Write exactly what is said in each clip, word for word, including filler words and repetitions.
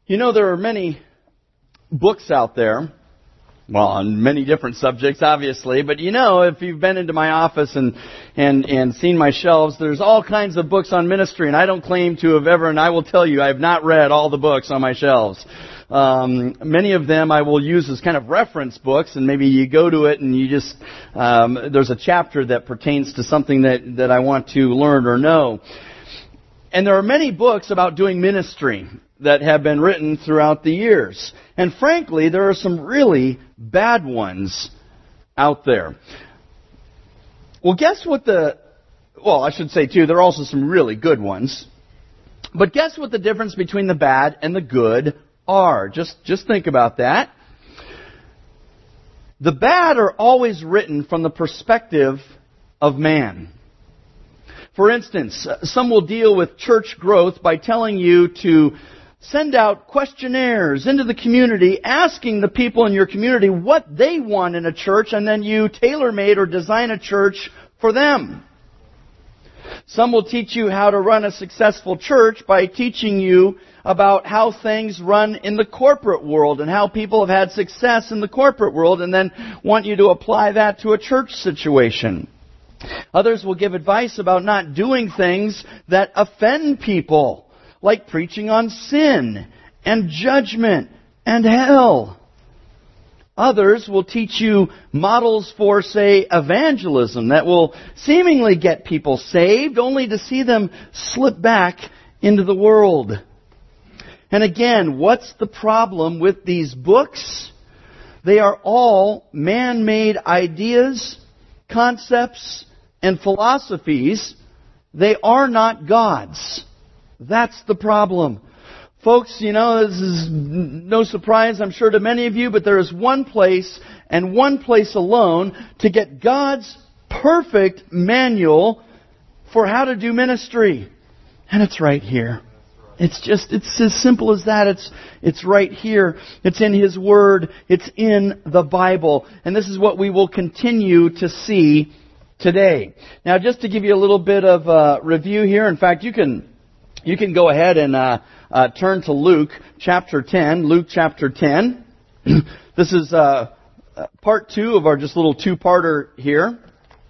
You know, there are many books out there, well, on many different subjects, obviously, but you know, if you've been into my office and, and, and seen my shelves, there's all kinds of books on ministry, and I don't claim to have ever, and I will tell you, I have not read all the books on my shelves. Um, many of them I will use as kind of reference books, and maybe you go to it and you just, um, there's a chapter that pertains to something that, that I want to learn or know. And there are many books about doing ministry that have been written throughout the years. And frankly, there are some really bad ones out there. Well, guess what the, well, I should say too, there are also some really good ones. But guess what the difference between the bad and the good are? Just, just think about that. The bad are always written from the perspective of man. For instance, some will deal with church growth by telling you to send out questionnaires into the community, asking the people in your community what they want in a church, and then you tailor-made or design a church for them. Some will teach you how to run a successful church by teaching you about how things run in the corporate world and how people have had success in the corporate world, and then want you to apply that to a church situation. Others will give advice about not doing things that offend people, like preaching on sin and judgment and hell. Others will teach you models for, say, evangelism that will seemingly get people saved, only to see them slip back into the world. And again, what's the problem with these books? They are all man-made ideas, concepts, and philosophies. They are not God's. That's the problem. Folks, you know, this is no surprise, I'm sure, to many of you, but there is one place and one place alone to get God's perfect manual for how to do ministry. And it's right here. It's just, it's as simple as that. It's, it's right here. It's in His Word. It's in the Bible. And this is what we will continue to see today. Now, just to give you a little bit of a review here, in fact, you can you can go ahead and uh, uh, turn to Luke chapter ten. Luke chapter ten. This is uh, part two of our just little two-parter here.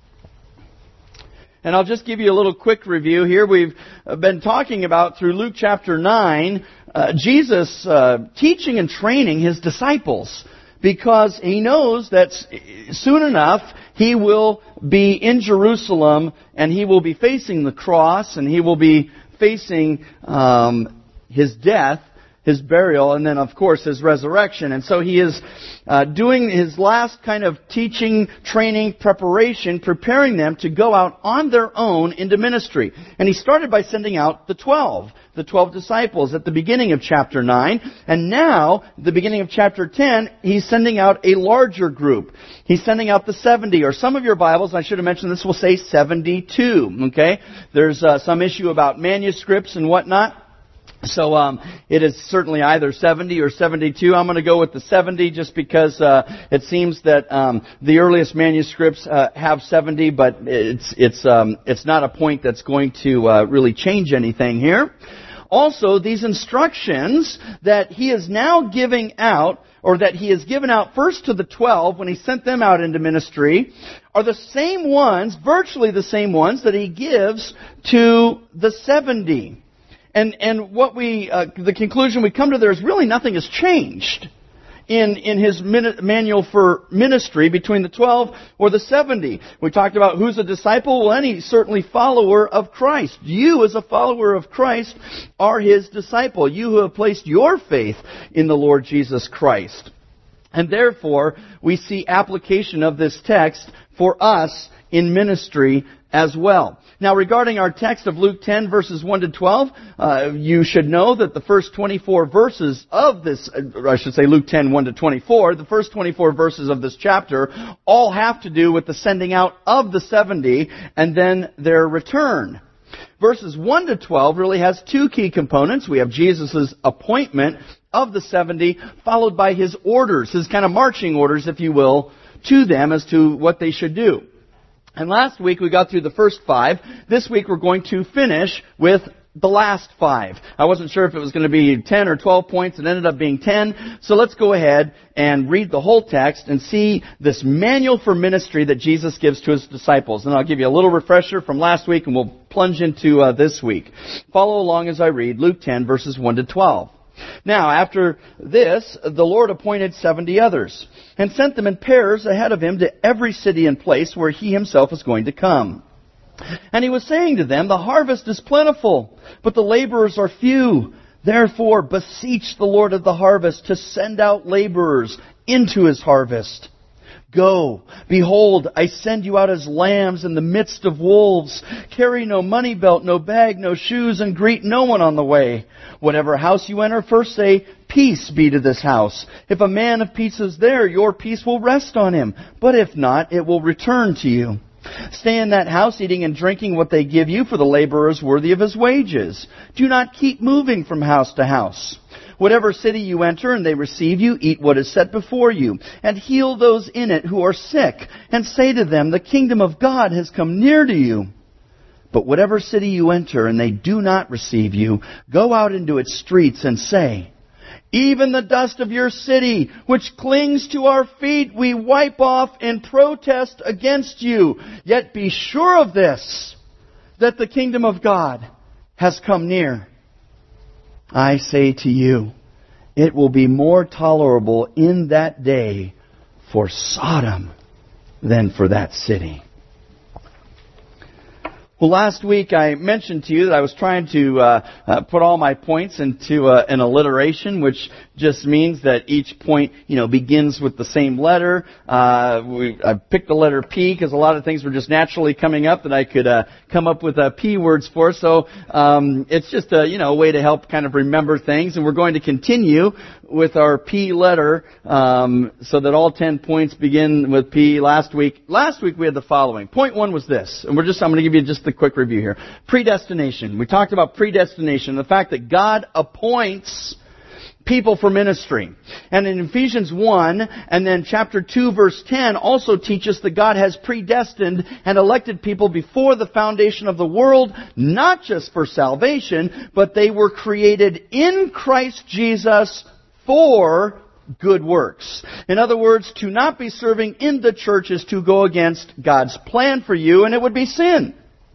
And I'll just give you a little quick review here. We've been talking about, through Luke chapter nine, uh, Jesus uh, teaching and training His disciples, because He knows that soon enough He will be in Jerusalem, and He will be facing the cross, and He will be facing um, His death, His burial, and then, of course, His resurrection. And so He is uh, doing His last kind of teaching, training, preparation, preparing them to go out on their own into ministry. And He started by sending out the twelve, the twelve disciples at the beginning of chapter nine. And now, at the beginning of chapter ten, He's sending out a larger group. He's sending out the seventy, or some of your Bibles, I should have mentioned this, will say seventy-two. Okay? There's uh, some issue about manuscripts and whatnot. So um, it is certainly either seventy or seventy-two. I'm going to go with the seventy just because uh, it seems that um, the earliest manuscripts uh, have seventy, but it's it's um, it's not a point that's going to uh, really change anything here. Also, these instructions that He is now giving out, or that He has given out first to the twelve when He sent them out into ministry, are the same ones, virtually the same ones, that He gives to the seventy. And and what we uh, the conclusion we come to there is really nothing has changed in in His min- manual for ministry between the twelve or the seventy. We talked about who's a disciple. Well, any certainly follower of Christ. You, as a follower of Christ, are His disciple. You who have placed your faith in the Lord Jesus Christ. And therefore, we see application of this text for us in ministry as well. Now, regarding our text of Luke ten, verses one to twelve, uh, you should know that the first twenty-four verses of this, I should say Luke ten, one to twenty-four, the first twenty-four verses of this chapter all have to do with the sending out of the seventy and then their return. Verses one to twelve really has two key components. We have Jesus' appointment of the seventy, followed by His orders, His kind of marching orders, if you will, to them as to what they should do. And last week we got through the first five. This week we're going to finish with the last five. I wasn't sure if it was going to be ten or twelve points. It ended up being ten. So let's go ahead and read the whole text and see this manual for ministry that Jesus gives to His disciples. And I'll give you a little refresher from last week and we'll plunge into uh, this week. Follow along as I read Luke ten, verses one to twelve. Now, after this, the Lord appointed seventy others and sent them in pairs ahead of Him to every city and place where He Himself was going to come. And He was saying to them, the harvest is plentiful, but the laborers are few. Therefore, beseech the Lord of the harvest to send out laborers into His harvest. Go, behold, I send you out as lambs in the midst of wolves. Carry no money belt, no bag, no shoes, and greet no one on the way. Whatever house you enter, first say, peace be to this house. If a man of peace is there, your peace will rest on him. But if not, it will return to you. Stay in that house, eating and drinking what they give you, for the laborer is worthy of his wages. Do not keep moving from house to house. Whatever city you enter and they receive you, eat what is set before you, and heal those in it who are sick, and say to them, the kingdom of God has come near to you. But whatever city you enter and they do not receive you, go out into its streets and say, even the dust of your city, which clings to our feet, we wipe off in protest against you. Yet be sure of this, that the kingdom of God has come near. I say to you, it will be more tolerable in that day for Sodom than for that city. Well, last week I mentioned to you that I was trying to uh, uh, put all my points into uh, an alliteration, which just means that each point, you know, begins with the same letter. Uh, we, I picked the letter P because a lot of things were just naturally coming up that I could uh, come up with uh, P words for. So um, it's just a, you know, a way to help kind of remember things. And we're going to continue with our P letter um, so that all ten points begin with P. Last week, last week we had the following. Point one was this, and we're just I'm going to give you just the quick review here. Predestination. We talked about predestination, the fact that God appoints people for ministry. And in Ephesians one and then chapter two verse ten also teaches that God has predestined and elected people before the foundation of the world, not just for salvation, but they were created in Christ Jesus for good works. In other words, to not be serving in the church is to go against God's plan for you, and it would be sin.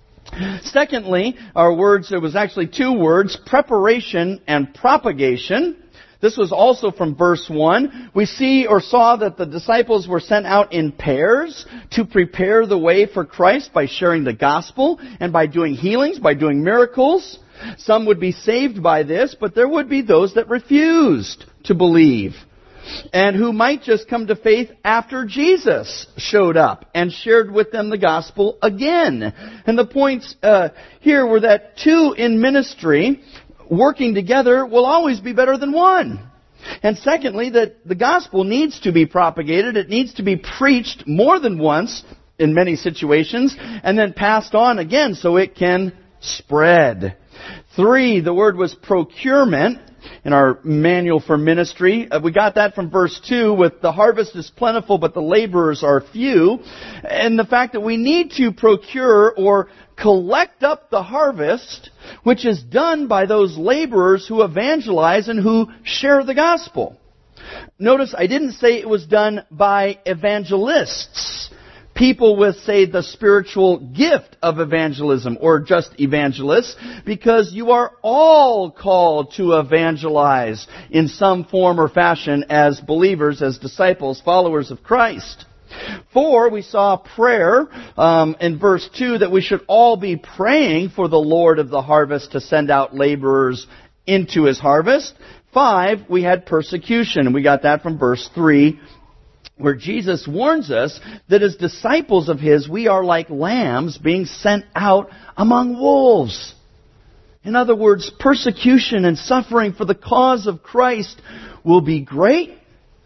Secondly, our words, it was actually two words, preparation and propagation. This was also from verse one. We see or saw that the disciples were sent out in pairs to prepare the way for Christ by sharing the gospel and by doing healings, by doing miracles. Some would be saved by this, but there would be those that refused to believe and who might just come to faith after Jesus showed up and shared with them the gospel again. And the points uh, here were that two in ministry working together will always be better than one. And secondly, that the gospel needs to be propagated. It needs to be preached more than once in many situations and then passed on again so it can spread. Three, the word was procurement in our manual for ministry. Uh, we got that from verse two with the harvest is plentiful, but the laborers are few. And the fact that we need to procure or collect up the harvest, which is done by those laborers who evangelize and who share the gospel. Notice I didn't say it was done by evangelists. People with, say, the spiritual gift of evangelism or just evangelists, because you are all called to evangelize in some form or fashion as believers, as disciples, followers of Christ. Four, we saw prayer um, in verse two that we should all be praying for the Lord of the harvest to send out laborers into His harvest. Five, we had persecution, and we got that from verse three, where Jesus warns us that as disciples of His, we are like lambs being sent out among wolves. In other words, persecution and suffering for the cause of Christ will be great,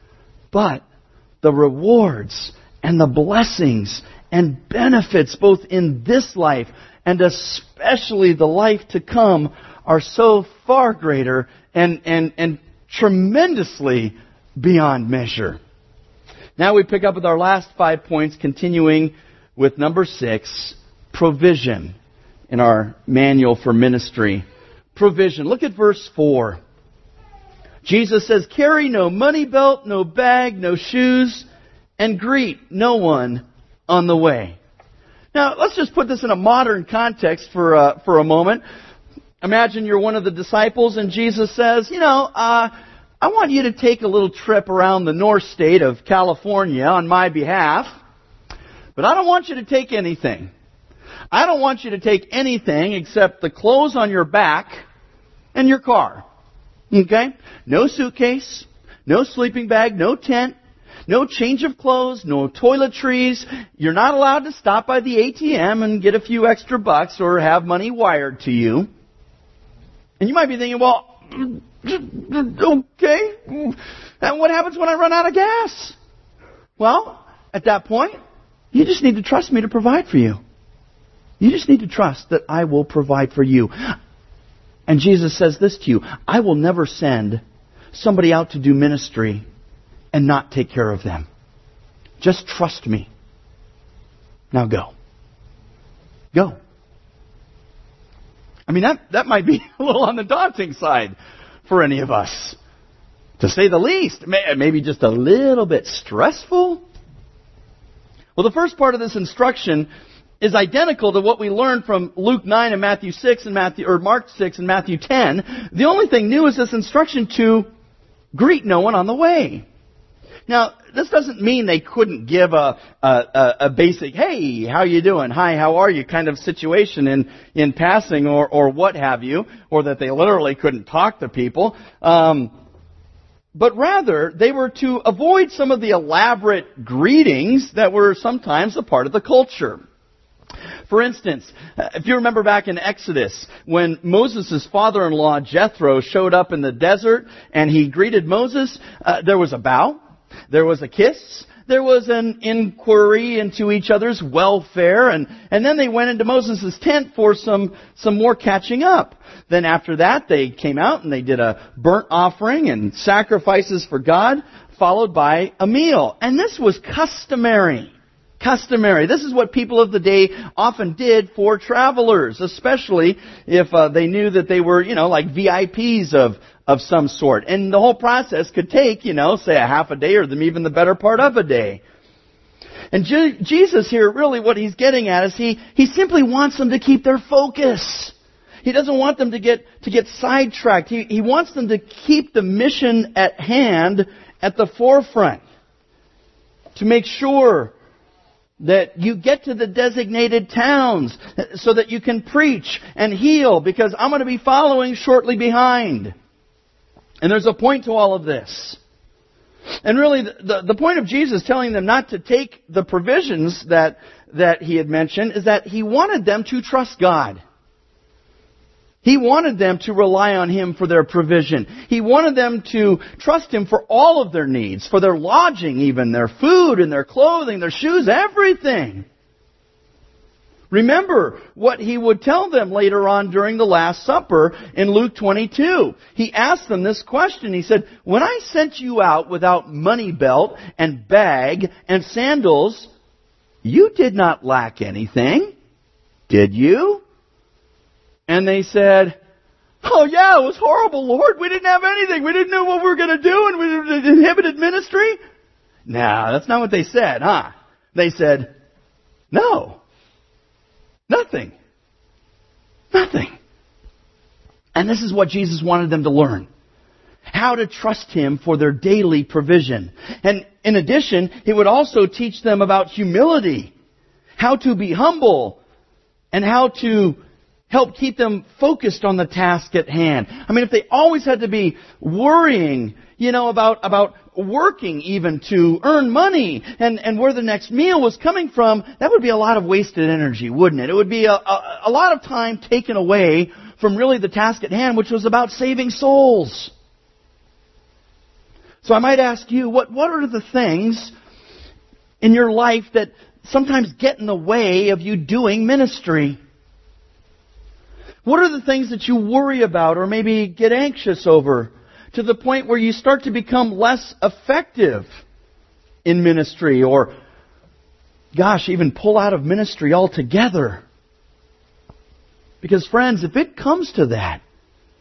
but the rewards and the blessings and benefits both in this life and especially the life to come are so far greater and, and, and tremendously beyond measure. Now we pick up with our last five points, continuing with number six, provision, in our manual for ministry provision. Look at verse four. Jesus says, carry no money belt, no bag, no shoes, and greet no one on the way. Now, let's just put this in a modern context for uh, for a moment. Imagine you're one of the disciples and Jesus says, you know, uh, I want you to take a little trip around the north state of California on my behalf, but I don't want you to take anything. I don't want you to take anything except the clothes on your back and your car. Okay? No suitcase, no sleeping bag, no tent, no change of clothes, no toiletries. You're not allowed to stop by the A T M and get a few extra bucks or have money wired to you. And you might be thinking, well, okay, and what happens when I run out of gas? Well, at that point, you just need to trust me to provide for you. You just need to trust that I will provide for you. And Jesus says this to you, I will never send somebody out to do ministry and not take care of them. Just trust me. Now go. Go. I mean, that, that might be a little on the daunting side for any of us, to say the least. Maybe just a little bit stressful. Well, the first part of this instruction is identical to what we learned from Luke nine and Matthew six and Matthew or Mark six and Matthew ten. The only thing new is this instruction to greet no one on the way. Now, this doesn't mean they couldn't give a, a, a basic, hey, how you doing? Hi, how are you? kind of situation in, in passing or, or what have you, or that they literally couldn't talk to people. Um, but rather, they were to avoid some of the elaborate greetings that were sometimes a part of the culture. For instance, if you remember back in Exodus, when Moses' father-in-law Jethro showed up in the desert and he greeted Moses, uh, there was a bow. There was a kiss. There was an inquiry into each other's welfare. And, and then they went into Moses' tent for some, some more catching up. Then after that, they came out and they did a burnt offering and sacrifices for God, followed by a meal. And this was customary. Customary. This is what people of the day often did for travelers, especially if uh, they knew that they were, you know, like V I Ps of of some sort. And the whole process could take, you know, say a half a day or even the better part of a day. And Je- Jesus here, really what he's getting at is he, he simply wants them to keep their focus. He doesn't want them to get, to get sidetracked. He, he wants them to keep the mission at hand at the forefront. To make sure that you get to the designated towns so that you can preach and heal, because I'm going to be following shortly behind. And there's a point to all of this. And really, the, the point of Jesus telling them not to take the provisions that, that he had mentioned is that he wanted them to trust God. He wanted them to rely on him for their provision. He wanted them to trust him for all of their needs, for their lodging even, their food and their clothing, their shoes, everything. Remember what he would tell them later on during the Last Supper in Luke twenty-two. He asked them this question. He said, when I sent you out without money belt and bag and sandals, you did not lack anything, did you? And they said, oh yeah, it was horrible, Lord. We didn't have anything. We didn't know what we were going to do, and we inhibited ministry. No, that's not what they said, huh? They said, no. Nothing. Nothing. And this is what Jesus wanted them to learn. How to trust him for their daily provision. And in addition, he would also teach them about humility. How to be humble. And how to help keep them focused on the task at hand. I mean, if they always had to be worrying, you know, about, about working even to earn money and, and where the next meal was coming from, that would be a lot of wasted energy, wouldn't it? It would be a, a, a lot of time taken away from really the task at hand, which was about saving souls. So I might ask you, what, what are the things in your life that sometimes get in the way of you doing ministry? What are the things that you worry about or maybe get anxious over to the point where you start to become less effective in ministry or, gosh, even pull out of ministry altogether? Because friends, if it comes to that,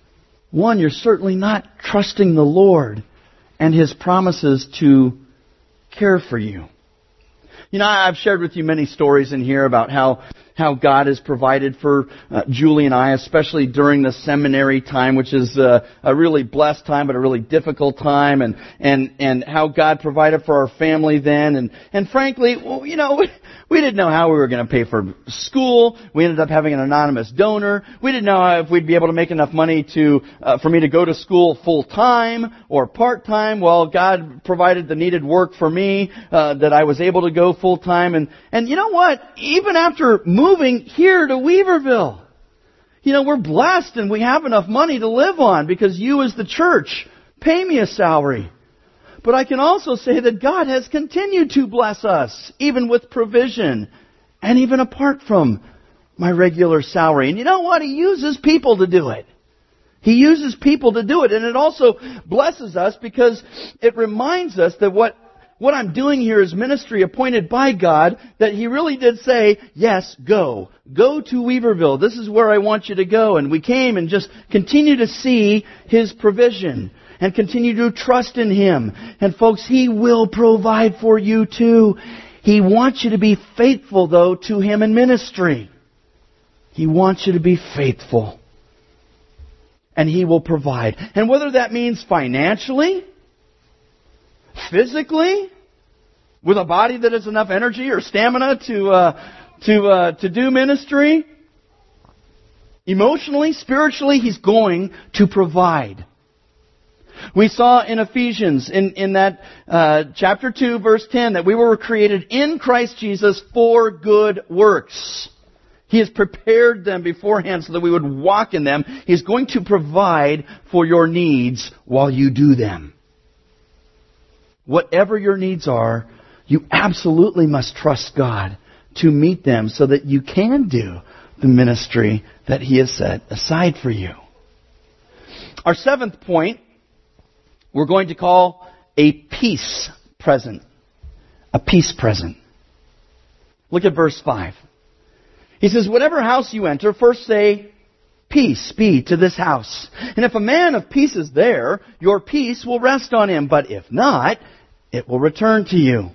one, you're certainly not trusting the Lord and His promises to care for you. You know, I've shared with you many stories in here about how how God has provided for uh, Julie and I, especially during the seminary time, which is uh, a really blessed time, but a really difficult time, and and and how God provided for our family then, and and frankly, well, you know, we, we didn't know how we were going to pay for school. We ended up having an anonymous donor. We didn't know if we'd be able to make enough money to uh, for me to go to school full time or part time. Well, God provided the needed work for me uh, that I was able to go full time, and and you know what? Even after moving Moving here to Weaverville, you know, we're blessed and we have enough money to live on because you as the church pay me a salary. But I can also say that God has continued to bless us, even with provision and even apart from my regular salary. And you know what? He uses people to do it. He uses people to do it. And it also blesses us because it reminds us that what What I'm doing here is ministry appointed by God, that He really did say, yes, go. Go to Weaverville. This is where I want you to go. And we came and just continue to see His provision and continue to trust in Him. And folks, He will provide for you too. He wants you to be faithful, though, to Him in ministry. He wants you to be faithful. And He will provide. And whether that means financially, physically, with a body that has enough energy or stamina to uh, to uh, to do ministry, emotionally, spiritually, He's going to provide. We saw in Ephesians, in in that uh, chapter two, verse ten, that we were created in Christ Jesus for good works. He has prepared them beforehand so that we would walk in them. He's going to provide for your needs while you do them. Whatever your needs are, you absolutely must trust God to meet them so that you can do the ministry that He has set aside for you. Our seventh point, we're going to call a peace present. A peace present. Look at verse five. He says, whatever house you enter, first say, peace be to this house. And if a man of peace is there, your peace will rest on him. But if not, it will return to you.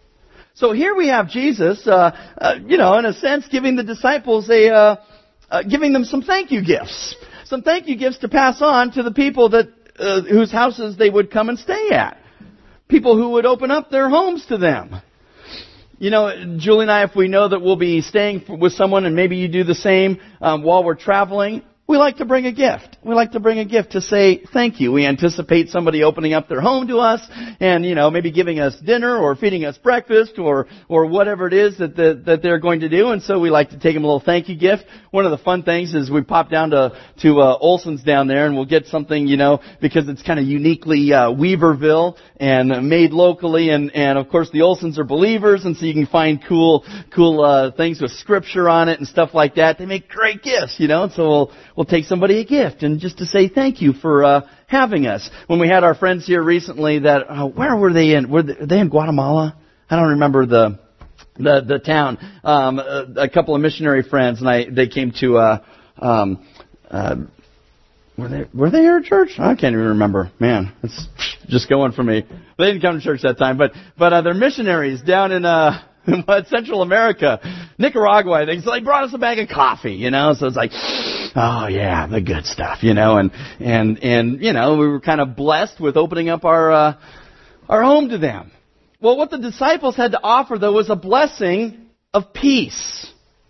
So here we have Jesus, uh, uh, you know, in a sense, giving the disciples a, uh, uh, giving them some thank you gifts, some thank you gifts to pass on to the people that uh, whose houses they would come and stay at, people who would open up their homes to them. You know, Julie and I, if we know that we'll be staying with someone, and maybe you do the same um, while we're traveling, we like to bring a gift. We like to bring a gift to say thank you. We anticipate somebody opening up their home to us and, you know, maybe giving us dinner or feeding us breakfast or or whatever it is that the, that they're going to do. And so we like to take them a little thank you gift. One of the fun things is we pop down to to uh, Olson's down there and we'll get something, you know, because it's kind of uniquely uh, Weaverville and made locally. And, and of course the Olsons are believers, and so you can find cool cool uh, things with scripture on it and stuff like that. They make great gifts, you know. And so we'll we'll take somebody a gift and just to say thank you for uh, having us. When we had our friends here recently, that uh, where were they in? Were they in Guatemala? I don't remember the the the town. Um, a, a couple of missionary friends, and I they came to. Uh, um, uh, were they were they here at church? I can't even remember. Man, it's just going for me. They didn't come to church that time, but but uh, they're missionaries down in. Uh, But Central America, Nicaragua, I think. So they brought us a bag of coffee, you know. So it's like, oh yeah, the good stuff, you know. And and and you know, we were kind of blessed with opening up our uh, our home to them. Well, what the disciples had to offer, though, was a blessing of peace,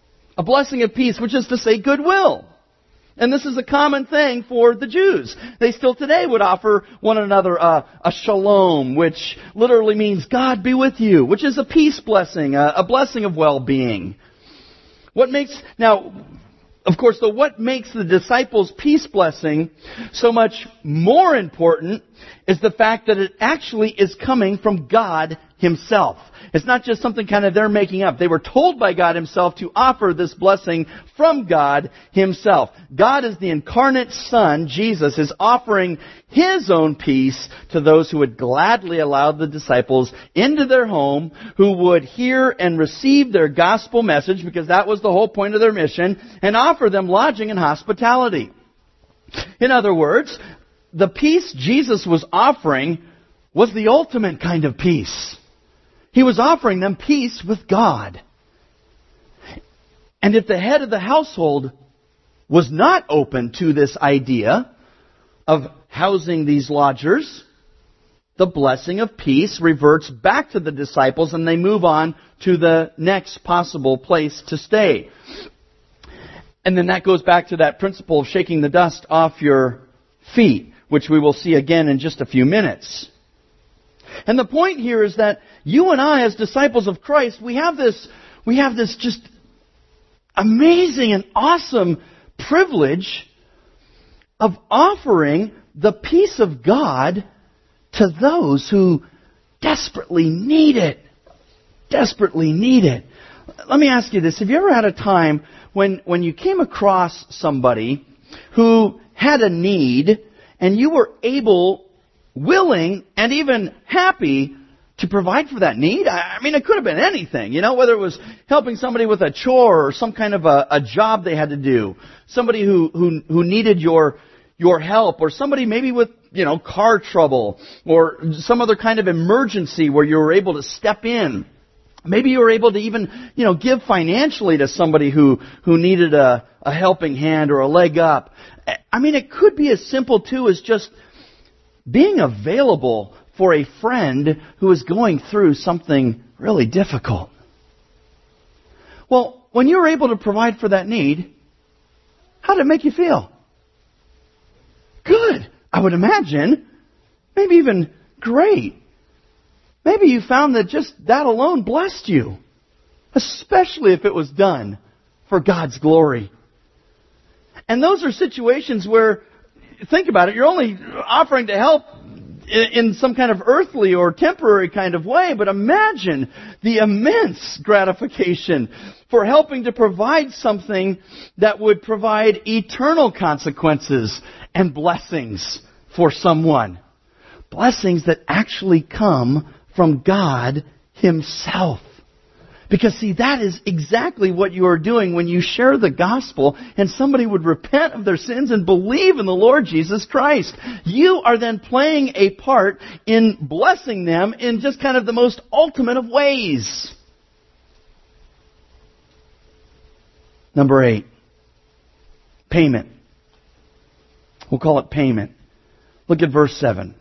a blessing of peace, which is to say goodwill. And this is a common thing for the Jews. They still today would offer one another a, a shalom, which literally means God be with you, which is a peace blessing, a, a blessing of well-being. What makes, now, of course, though, what makes the disciples' peace blessing so much more important is the fact that it actually is coming from God Himself. It's not just something kind of they're making up. They were told by God Himself to offer this blessing from God Himself. God is the incarnate Son, Jesus, is offering His own peace to those who would gladly allow the disciples into their home, who would hear and receive their gospel message, because that was the whole point of their mission, and offer them lodging and hospitality. In other words, the peace Jesus was offering was the ultimate kind of peace. He was offering them peace with God. And if the head of the household was not open to this idea of housing these lodgers, the blessing of peace reverts back to the disciples and they move on to the next possible place to stay. And then that goes back to that principle of shaking the dust off your feet, which we will see again in just a few minutes. And the point here is that you and I, as disciples of Christ, we have this, we have this just amazing and awesome privilege of offering the peace of God to those who desperately need it. Desperately need it. Let me ask you this. Have you ever had a time when, when you came across somebody who had a need and you were able, willing, and even happy to provide for that need? I mean, it could have been anything, you know, whether it was helping somebody with a chore or some kind of a, a job they had to do, somebody who, who, who needed your, your help, or somebody maybe with, you know, car trouble, or some other kind of emergency where you were able to step in. Maybe you were able to even, you know, give financially to somebody who, who needed a, a helping hand or a leg up. I mean, it could be as simple, too, as just being available for a friend who is going through something really difficult. Well, when you were able to provide for that need, how did it make you feel? Good, I would imagine. Maybe even great. Maybe you found that just that alone blessed you, especially if it was done for God's glory. And those are situations where, think about it, you're only offering to help in some kind of earthly or temporary kind of way, but imagine the immense gratification for helping to provide something that would provide eternal consequences and blessings for someone. Blessings that actually come from God Himself. Because, see, that is exactly what you are doing when you share the gospel and somebody would repent of their sins and believe in the Lord Jesus Christ. You are then playing a part in blessing them in just kind of the most ultimate of ways. Number eight, payment. We'll call it payment. Look at verse seven.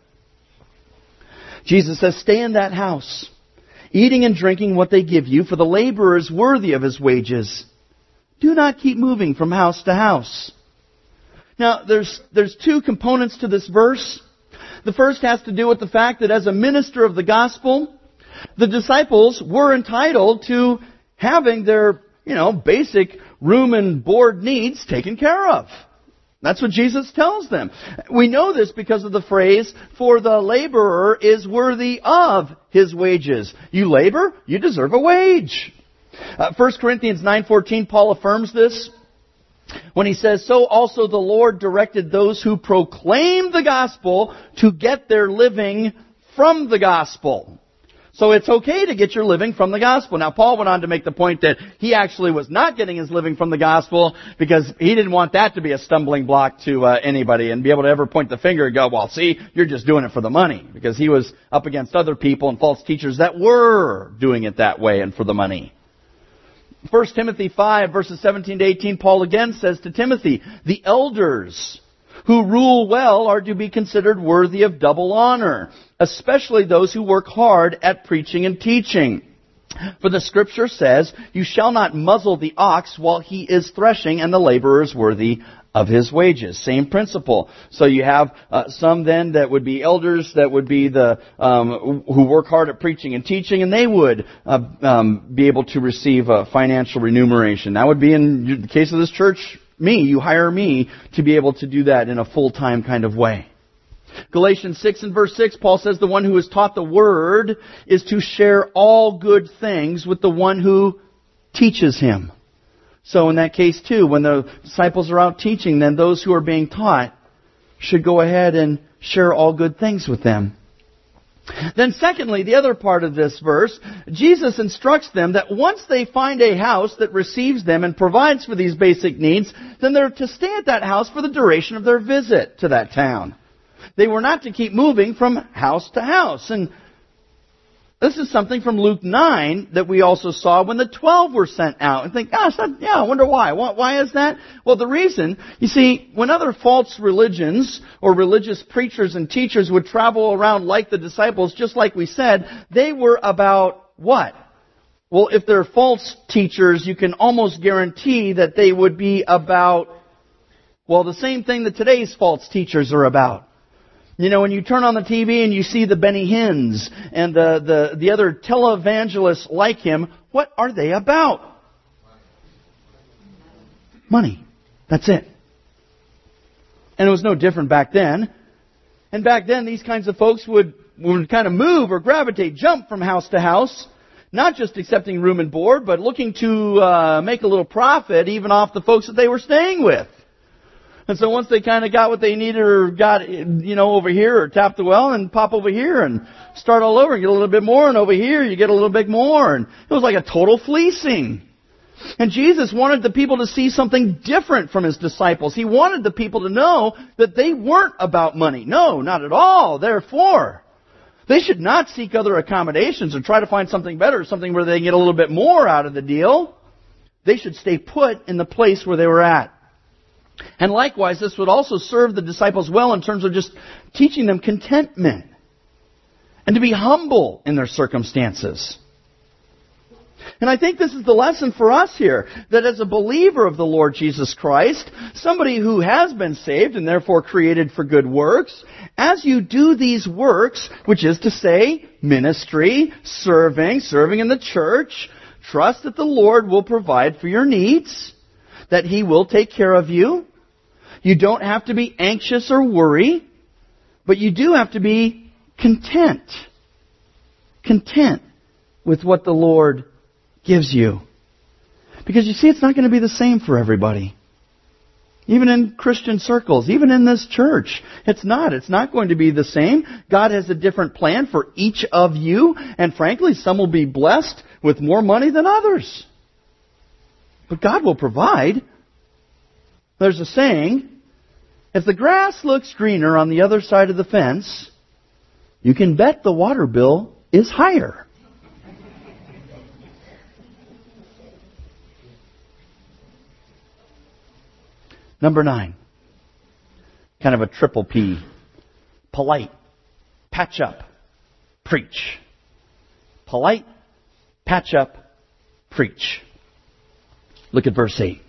Jesus says, "Stay in that house, eating and drinking what they give you, for the laborer is worthy of his wages. Do not keep moving from house to house." Now, there's, there's two components to this verse. The first has to do with the fact that as a minister of the gospel, the disciples were entitled to having their, you know, basic room and board needs taken care of. That's what Jesus tells them. We know this because of the phrase, "For the laborer is worthy of his wages." You labor, you deserve a wage. Uh, First Corinthians nine fourteen, Paul affirms this when he says, "So also the Lord directed those who proclaim the gospel to get their living from the gospel." So it's okay to get your living from the gospel. Now, Paul went on to make the point that he actually was not getting his living from the gospel because he didn't want that to be a stumbling block to uh, anybody and be able to ever point the finger and go, "Well, see, you're just doing it for the money." Because he was up against other people and false teachers that were doing it that way and for the money. First Timothy five, verses seventeen to eighteen, Paul again says to Timothy, "The elders who rule well are to be considered worthy of double honor, especially those who work hard at preaching and teaching. For the Scripture says, 'You shall not muzzle the ox while he is threshing, and the laborer is worthy of his wages.'" Same principle. So you have uh, some then that would be elders, that would be the um, who work hard at preaching and teaching, and they would uh, um, be able to receive a financial remuneration. That would be in the case of this church. Me, you hire me to be able to do that in a full-time kind of way. Galatians six and verse six, Paul says the one who is taught the word is to share all good things with the one who teaches him. So in that case too, when the disciples are out teaching, then those who are being taught should go ahead and share all good things with them. Then secondly, the other part of this verse, Jesus instructs them that once they find a house that receives them and provides for these basic needs, then they're to stay at that house for the duration of their visit to that town. They were not to keep moving from house to house. And this is something from Luke nine that we also saw when the twelve were sent out. And think, gosh, that, yeah, I wonder why. Why is that? Well, the reason, you see, when other false religions or religious preachers and teachers would travel around like the disciples, just like we said, they were about what? Well, if they're false teachers, you can almost guarantee that they would be about, well, the same thing that today's false teachers are about. You know, when you turn on the T V and you see the Benny Hinns and the, the, the other televangelists like him, what are they about? Money. That's it. And it was no different back then. And back then, these kinds of folks would, would kind of move or gravitate, jump from house to house, not just accepting room and board, but looking to uh, make a little profit even off the folks that they were staying with. And so once they kind of got what they needed or got, you know, over here or tapped the well and pop over here and start all over and get a little bit more, and over here you get a little bit more. And it was like a total fleecing. And Jesus wanted the people to see something different from His disciples. He wanted the people to know that they weren't about money. No, not at all. Therefore, they should not seek other accommodations or try to find something better, something where they can get a little bit more out of the deal. They should stay put in the place where they were at. And likewise, this would also serve the disciples well in terms of just teaching them contentment and to be humble in their circumstances. And I think this is the lesson for us here, that as a believer of the Lord Jesus Christ, somebody who has been saved and therefore created for good works, as you do these works, which is to say, ministry, serving, serving in the church, trust that the Lord will provide for your needs, that He will take care of you. You don't have to be anxious or worry, but you do have to be content. Content with what the Lord gives you. Because you see, it's not going to be the same for everybody. Even in Christian circles, even in this church, it's not. It's not going to be the same. God has a different plan for each of you, and frankly, some will be blessed with more money than others. But God will provide. There's a saying, if the grass looks greener on the other side of the fence, you can bet the water bill is higher. Number nine. Kind of a triple P. Polite. Patch up. Preach. Polite. Patch up. Preach. Look at verse eight.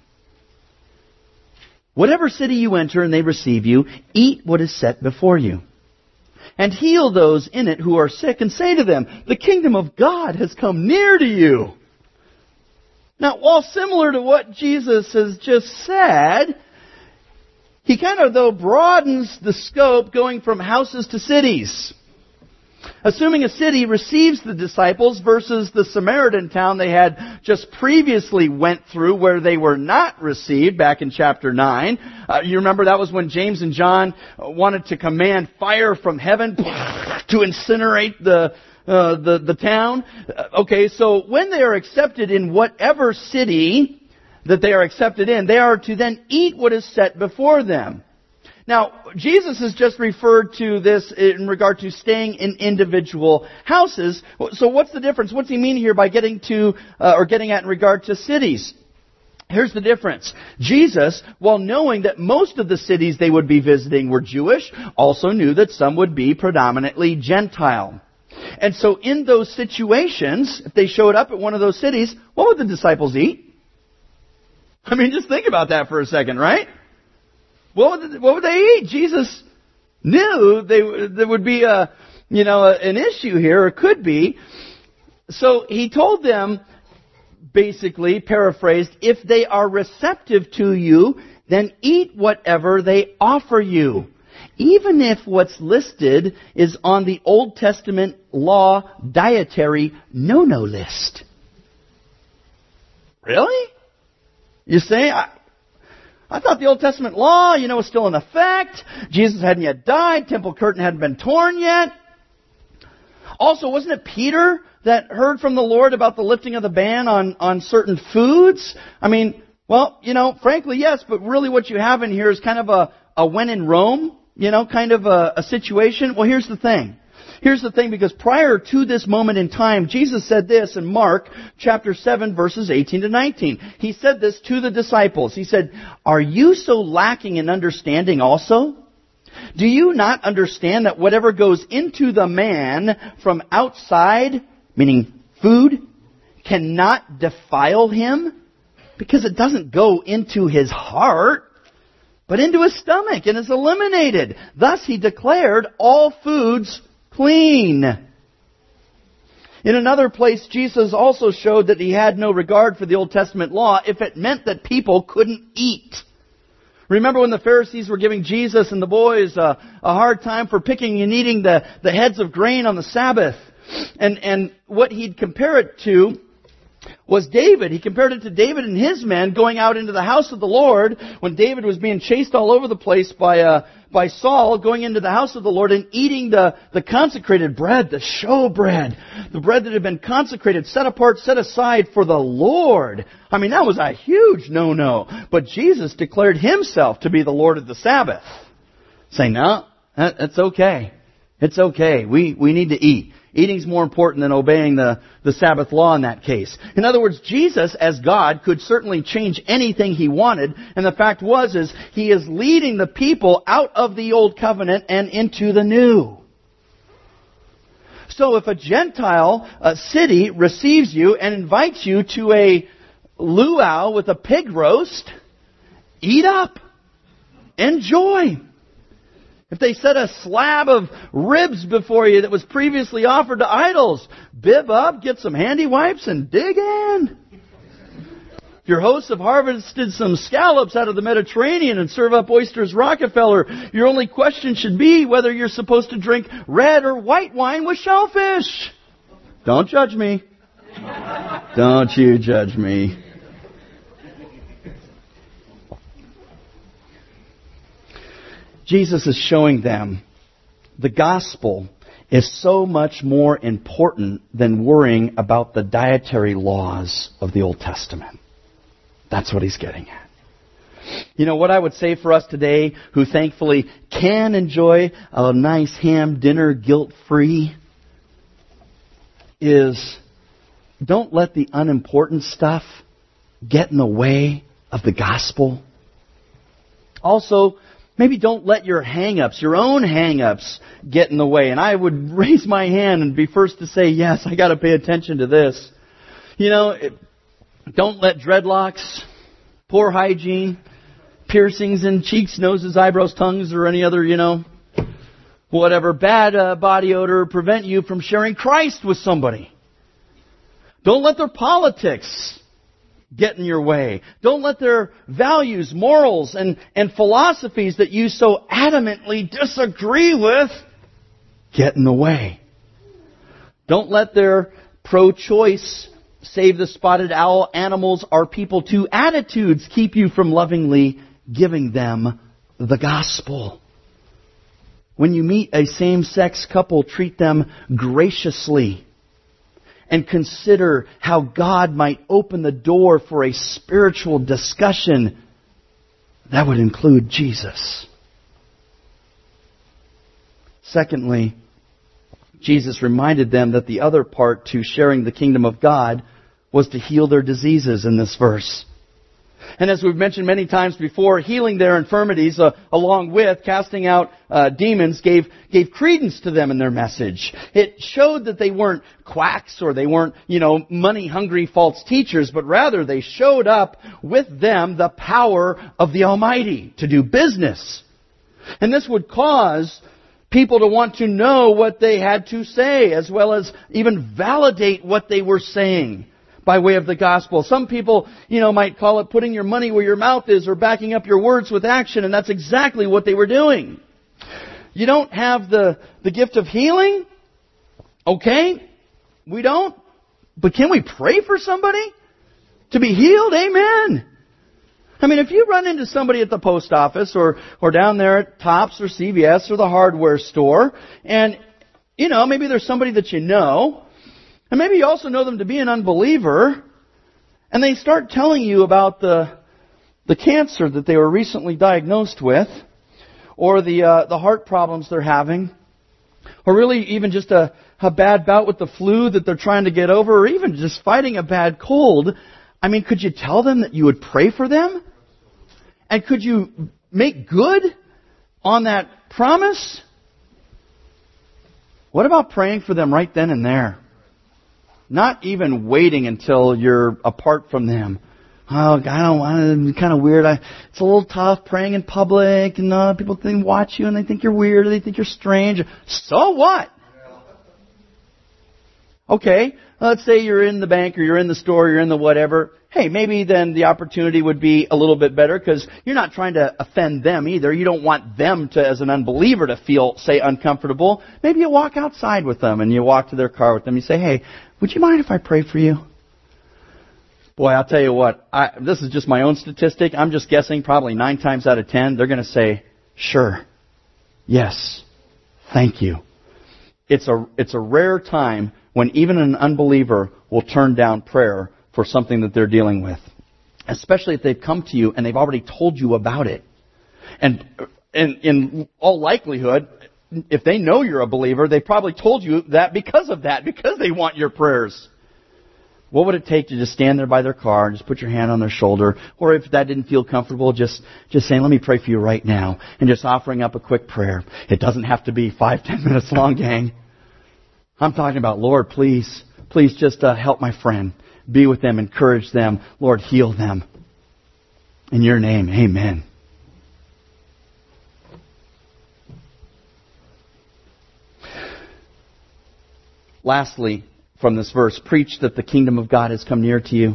Whatever city you enter and they receive you, eat what is set before you. And heal those in it who are sick, and say to them, the kingdom of God has come near to you. Now, while similar to what Jesus has just said, He kind of, though, broadens the scope going from houses to cities. Assuming a city receives the disciples versus the Samaritan town they had just previously went through where they were not received back in chapter nine. Uh, you remember that was when James and John wanted to command fire from heaven to incinerate the uh, the, the town. Uh, okay, so when they are accepted in whatever city that they are accepted in, they are to then eat what is set before them. Now, Jesus has just referred to this in regard to staying in individual houses. So what's the difference? What's He mean here by getting to, uh, or getting at in regard to cities? Here's the difference. Jesus, while knowing that most of the cities they would be visiting were Jewish, also knew that some would be predominantly Gentile. And so in those situations, if they showed up at one of those cities, what would the disciples eat? I mean, just think about that for a second, right? What would, what would they eat? Jesus knew they, there would be a, you know, an issue here, or could be. So He told them, basically, paraphrased, if they are receptive to you, then eat whatever they offer you. Even if what's listed is on the Old Testament law dietary no-no list. Really? You say, I, I thought the Old Testament law, you know, was still in effect. Jesus hadn't yet died. Temple curtain hadn't been torn yet. Also, wasn't it Peter that heard from the Lord about the lifting of the ban on, on certain foods? I mean, well, you know, frankly, yes, but really what you have in here is kind of a, a when in Rome, you know, kind of a, a situation. Well, here's the thing. Here's the thing, because prior to this moment in time, Jesus said this in Mark chapter seven, verses eighteen to nineteen. He said this to the disciples. He said, "Are you so lacking in understanding also? Do you not understand that whatever goes into the man from outside, meaning food, cannot defile him? Because it doesn't go into his heart, but into his stomach and is eliminated. Thus he declared all foods clean." In another place, Jesus also showed that he had no regard for the Old Testament law if it meant that people couldn't eat. Remember when the Pharisees were giving Jesus and the boys a, a hard time for picking and eating the, the heads of grain on the Sabbath? And, and what he'd compare it to was David. He compared it to David and his men going out into the house of the Lord when David was being chased all over the place by uh, by Saul, going into the house of the Lord and eating the, the consecrated bread, the show bread, the bread that had been consecrated, set apart, set aside for the Lord. I mean, that was a huge no-no. But Jesus declared himself to be the Lord of the Sabbath, saying, no, that, that's okay. It's okay. We, we need to eat. Eating's more important than obeying the, the Sabbath law in that case. In other words, Jesus, as God, could certainly change anything He wanted. And the fact was, is He is leading the people out of the old covenant and into the new. So if a Gentile uh, city receives you and invites you to a luau with a pig roast, eat up. Enjoy. If they set a slab of ribs before you that was previously offered to idols, bib up, get some handy wipes, and dig in. If your hosts have harvested some scallops out of the Mediterranean and serve up oysters Rockefeller, your only question should be whether you're supposed to drink red or white wine with shellfish. Don't judge me. Don't you judge me. Jesus is showing them the gospel is so much more important than worrying about the dietary laws of the Old Testament. That's what He's getting at. You know, what I would say for us today, who thankfully can enjoy a nice ham dinner guilt-free, is don't let the unimportant stuff get in the way of the gospel. Also, maybe don't let your hang-ups, your own hang-ups, get in the way. And I would raise my hand and be first to say, yes, I got to pay attention to this. You know, it, don't let dreadlocks, poor hygiene, piercings in cheeks, noses, eyebrows, tongues, or any other, you know, whatever bad uh, body odor prevent you from sharing Christ with somebody. Don't let their politics get in your way. Don't let their values, morals, and, and philosophies that you so adamantly disagree with get in the way. Don't let their pro-choice, save the spotted owl, animals are people too attitudes keep you from lovingly giving them the gospel. When you meet a same-sex couple, treat them graciously. And consider how God might open the door for a spiritual discussion that would include Jesus. Secondly, Jesus reminded them that the other part to sharing the kingdom of God was to heal their diseases in this verse. And as we've mentioned many times before, healing their infirmities uh, along with casting out uh, demons gave gave credence to them in their message. It showed that they weren't quacks or they weren't, you know, money-hungry false teachers, but rather they showed up with them the power of the Almighty to do business. And this would cause people to want to know what they had to say, as well as even validate what they were saying by way of the gospel. Some people, you know, might call it putting your money where your mouth is or backing up your words with action, and that's exactly what they were doing. You don't have the, the gift of healing? Okay, we don't. But can we pray for somebody to be healed? Amen. I mean, if you run into somebody at the post office or, or down there at Tops or C V S or the hardware store, and you know, maybe there's somebody that you know, and maybe you also know them to be an unbeliever, and they start telling you about the the cancer that they were recently diagnosed with, or the uh, the heart problems they're having, or really even just a, a bad bout with the flu that they're trying to get over, or even just fighting a bad cold. I mean, could you tell them that you would pray for them? And could you make good on that promise? What about praying for them right then and there? Not even waiting until you're apart from them. Oh, I don't want to. Kind of weird. I, it's a little tough praying in public, and uh, people think watch you, and they think you're weird, or they think you're strange. So what? Okay, let's say you're in the bank, or you're in the store, or you're in the whatever. Hey, maybe then the opportunity would be a little bit better, because you're not trying to offend them either. You don't want them to, as an unbeliever, to feel, say, uncomfortable. Maybe you walk outside with them, and you walk to their car with them. You say, hey, would you mind if I pray for you? Boy, I'll tell you what, I, this is just my own statistic. I'm just guessing probably nine times out of ten, they're going to say, sure, yes, thank you. It's a, it's a rare time when even an unbeliever will turn down prayer for something that they're dealing with. Especially if they've come to you and they've already told you about it. And in, in all likelihood, if they know you're a believer, they probably told you that because of that, because they want your prayers. What would it take to just stand there by their car and just put your hand on their shoulder? Or if that didn't feel comfortable, just, just saying, let me pray for you right now. And just offering up a quick prayer. It doesn't have to be five, ten minutes long, gang. I'm talking about, Lord, please, please just uh, help my friend. Be with them, encourage them. Lord, heal them. In your name, amen. Lastly, from this verse, preach that the kingdom of God has come near to you.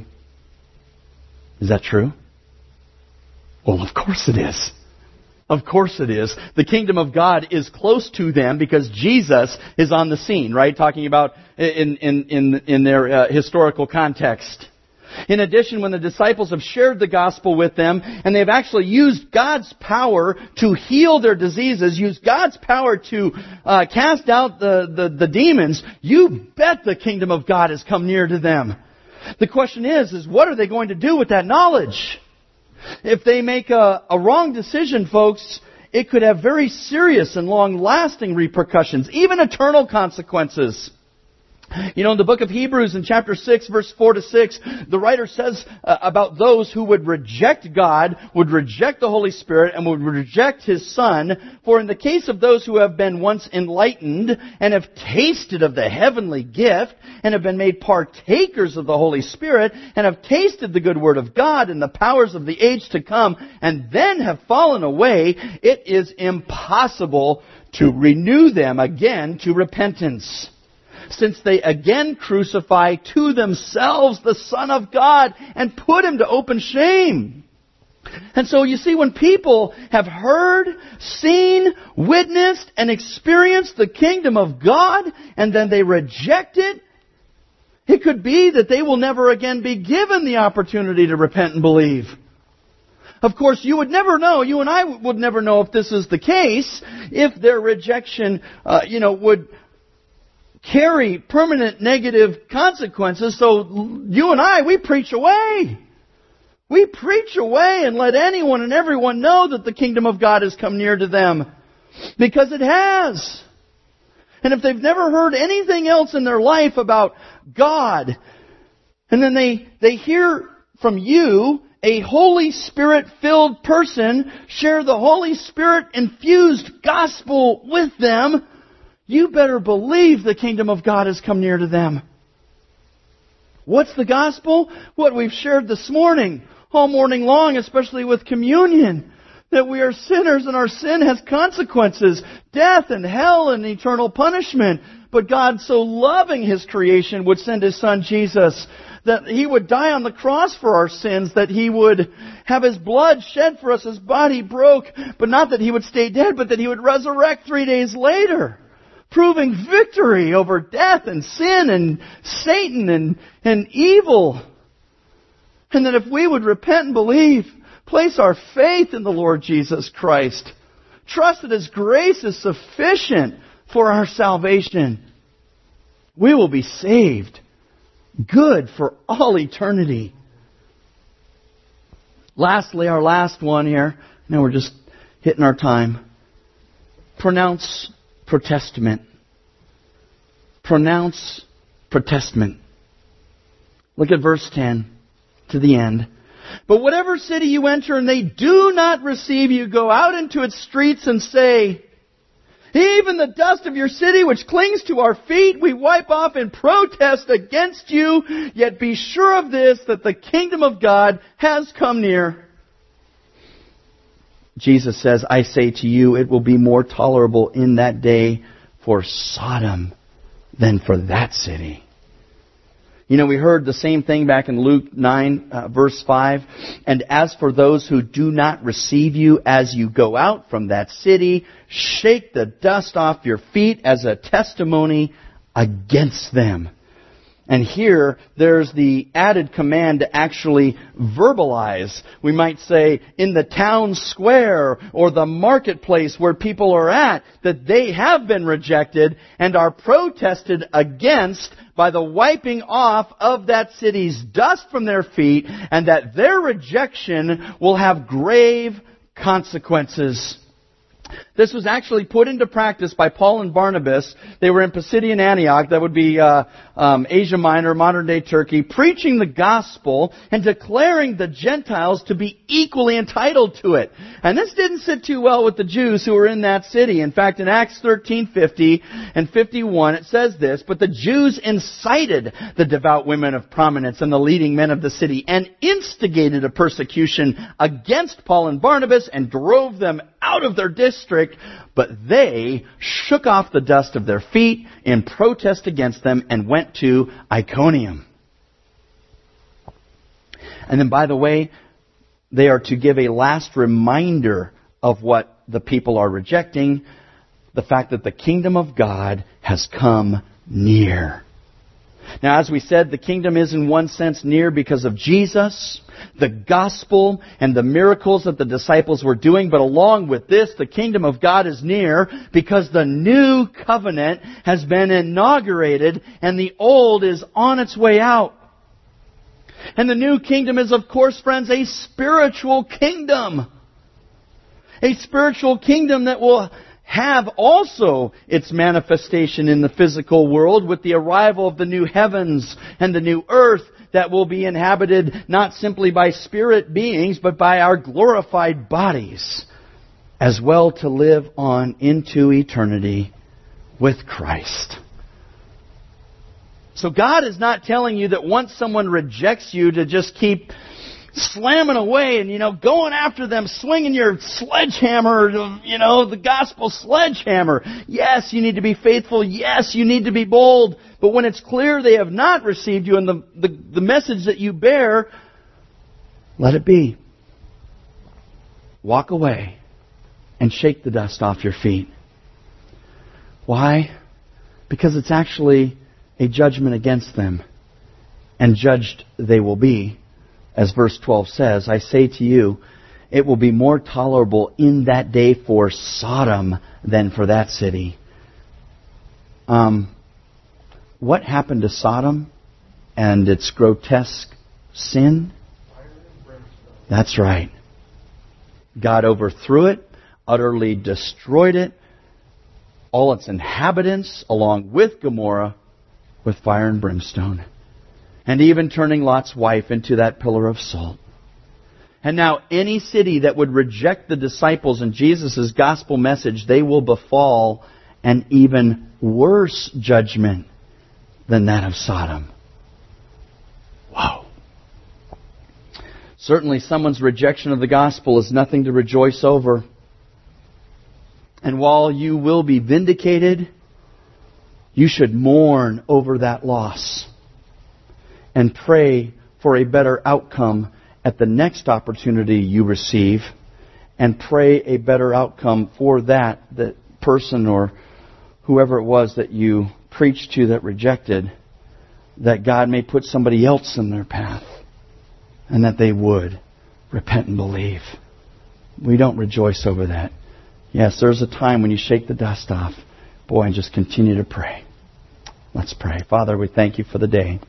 Is that true? Well, of course it is. Of course it is. The kingdom of God is close to them because Jesus is on the scene, right? Talking about in, in, in, in their uh, historical context. In addition, when the disciples have shared the gospel with them and they've actually used God's power to heal their diseases, used God's power to uh, cast out the, the, the demons, you bet the kingdom of God has come near to them. The question is, is what are they going to do with that knowledge? If they make a, a wrong decision, folks, it could have very serious and long-lasting repercussions, even eternal consequences. You know, in the book of Hebrews in chapter six, verse four to six, the writer says uh, about those who would reject God, would reject the Holy Spirit, and would reject His Son. For in the case of those who have been once enlightened and have tasted of the heavenly gift and have been made partakers of the Holy Spirit and have tasted the good word of God and the powers of the age to come and then have fallen away, it is impossible to renew them again to repentance, since they again crucify to themselves the Son of God and put Him to open shame. And so you see, when people have heard, seen, witnessed, and experienced the kingdom of God, and then they reject it, it could be that they will never again be given the opportunity to repent and believe. Of course, you would never know, you and I would never know if this is the case, if their rejection, uh, you know, would carry permanent negative consequences. So you and I, we preach away. We preach away and let anyone and everyone know that the kingdom of God has come near to them. Because it has. And if they've never heard anything else in their life about God, and then they, they hear from you, a Holy Spirit-filled person, share the Holy Spirit-infused gospel with them, you better believe the kingdom of God has come near to them. What's the gospel? What we've shared this morning, all morning long, especially with communion. That we are sinners and our sin has consequences. Death and hell and eternal punishment. But God, so loving His creation, would send His Son Jesus. That He would die on the cross for our sins. That He would have His blood shed for us. His body broke. But not that He would stay dead, but that He would resurrect three days later. Proving victory over death and sin and Satan and, and evil. And that if we would repent and believe, place our faith in the Lord Jesus Christ, trust that His grace is sufficient, for our salvation. We will be saved. Good for all eternity. Lastly, our last one here. Now we're just hitting our time. Pronounce protestment. Pronounce protestment. Look at verse ten to the end. But whatever city you enter and they do not receive you, go out into its streets and say, even the dust of your city which clings to our feet, we wipe off in protest against you. Yet be sure of this, that the kingdom of God has come near. Jesus says, I say to you, it will be more tolerable in that day for Sodom than for that city. You know, we heard the same thing back in Luke nine, uh, verse five. And as for those who do not receive you as you go out from that city, shake the dust off your feet as a testimony against them. And here, there's the added command to actually verbalize. We might say, in the town square or the marketplace where people are at, that they have been rejected and are protested against by the wiping off of that city's dust from their feet, and that their rejection will have grave consequences. This was actually put into practice by Paul and Barnabas. They were in Pisidian Antioch, that would be uh, um, Asia Minor, modern-day Turkey, preaching the gospel and declaring the Gentiles to be equally entitled to it. And this didn't sit too well with the Jews who were in that city. In fact, in Acts thirteen fifty and fifty-one, it says this, but the Jews incited the devout women of prominence and the leading men of the city and instigated a persecution against Paul and Barnabas and drove them out of their district, but they shook off the dust of their feet in protest against them and went to Iconium. And then, by the way, they are to give a last reminder of what the people are rejecting, the fact that the kingdom of God has come near. Now, as we said, the kingdom is in one sense near because of Jesus, the gospel, and the miracles that the disciples were doing. But along with this, the kingdom of God is near because the new covenant has been inaugurated and the old is on its way out. And the new kingdom is, of course, friends, a spiritual kingdom. A spiritual kingdom that will have also its manifestation in the physical world with the arrival of the new heavens and the new earth that will be inhabited not simply by spirit beings, but by our glorified bodies, as well to live on into eternity with Christ. So God is not telling you that once someone rejects you to just keep slamming away and, you know, going after them, swinging your sledgehammer, you know, the gospel sledgehammer. Yes, you need to be faithful. Yes, you need to be bold. But when it's clear they have not received you and the, the, the message that you bear, let it be. Walk away and shake the dust off your feet. Why? Because it's actually a judgment against them. And judged they will be. As verse twelve says, I say to you, it will be more tolerable in that day for Sodom than for that city. Um, what happened to Sodom and its grotesque sin? That's right. God overthrew it, utterly destroyed it, all its inhabitants, along with Gomorrah, with fire and brimstone. And even turning Lot's wife into that pillar of salt. And now any city that would reject the disciples and Jesus' gospel message, they will befall an even worse judgment than that of Sodom. Wow. Certainly someone's rejection of the gospel is nothing to rejoice over. And while you will be vindicated, you should mourn over that loss. And pray for a better outcome at the next opportunity you receive. And pray a better outcome for that, that person or whoever it was that you preached to that rejected. That God may put somebody else in their path. And that they would repent and believe. We don't rejoice over that. Yes, there's a time when you shake the dust off. Boy, and just continue to pray. Let's pray. Father, we thank you for the day.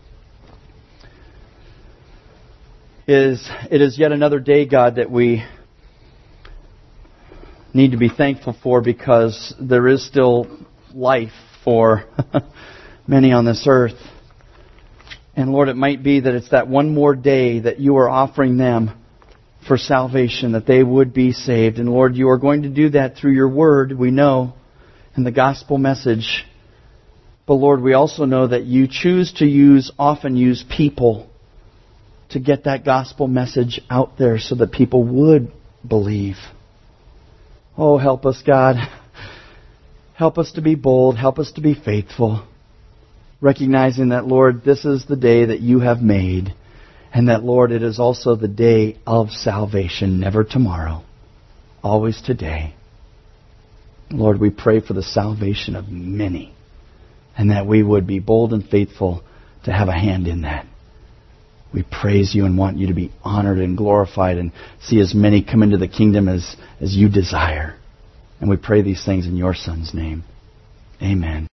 It is, it is yet another day, God, that we need to be thankful for, because there is still life for many on this earth. And Lord, it might be that it's that one more day that you are offering them for salvation, that they would be saved. And Lord, you are going to do that through your word, we know, and the gospel message. But Lord, we also know that you choose to use, often use people to get that gospel message out there so that people would believe. Oh, help us, God. Help us to be bold. Help us to be faithful. Recognizing that, Lord, this is the day that you have made. And that, Lord, it is also the day of salvation. Never tomorrow. Always today. Lord, we pray for the salvation of many. And that we would be bold and faithful to have a hand in that. We praise you and want you to be honored and glorified and see as many come into the kingdom as, as you desire. And we pray these things in your Son's name. Amen.